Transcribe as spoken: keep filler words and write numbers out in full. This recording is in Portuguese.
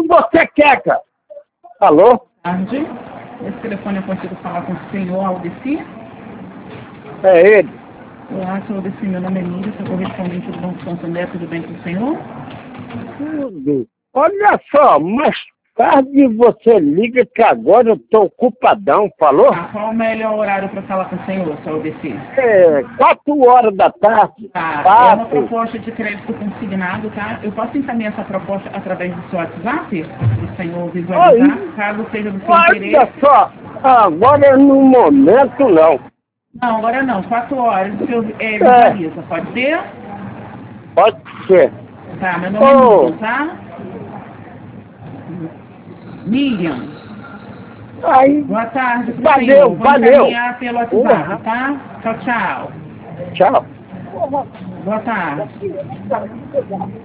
você quer, cara? Alô? Tarde. Esse telefone eu consigo falar com o senhor Aldeci? É ele. Olá, senhor Aldeci, meu nome é Miriam, sou correspondente do Banco Santander, tudo bem com o senhor? Tudo. Olha só, mais tarde você liga que agora eu tô ocupadão, falou? Tá, qual o melhor horário para falar com o senhor, senhor Aldeci? É, quatro horas da tarde. Tá, é quatro. uma proposta de crédito consignado, tá? Eu posso encaminhar essa proposta através do seu WhatsApp, para o senhor visualizar, Oi. caso seja do seu Olha interesse. só, agora no momento não. Não, agora não, quatro horas, o senhor é, É. visualiza, pode ser? Pode ser. Tá, meu nome Ô. é Miriam, tá? Miriam. Aí, Boa tarde pro valeu, senhor. Vou valeu. encaminhar pelo WhatsApp, Porra. tá? Tchau, tchau. Tchau. Boa tarde.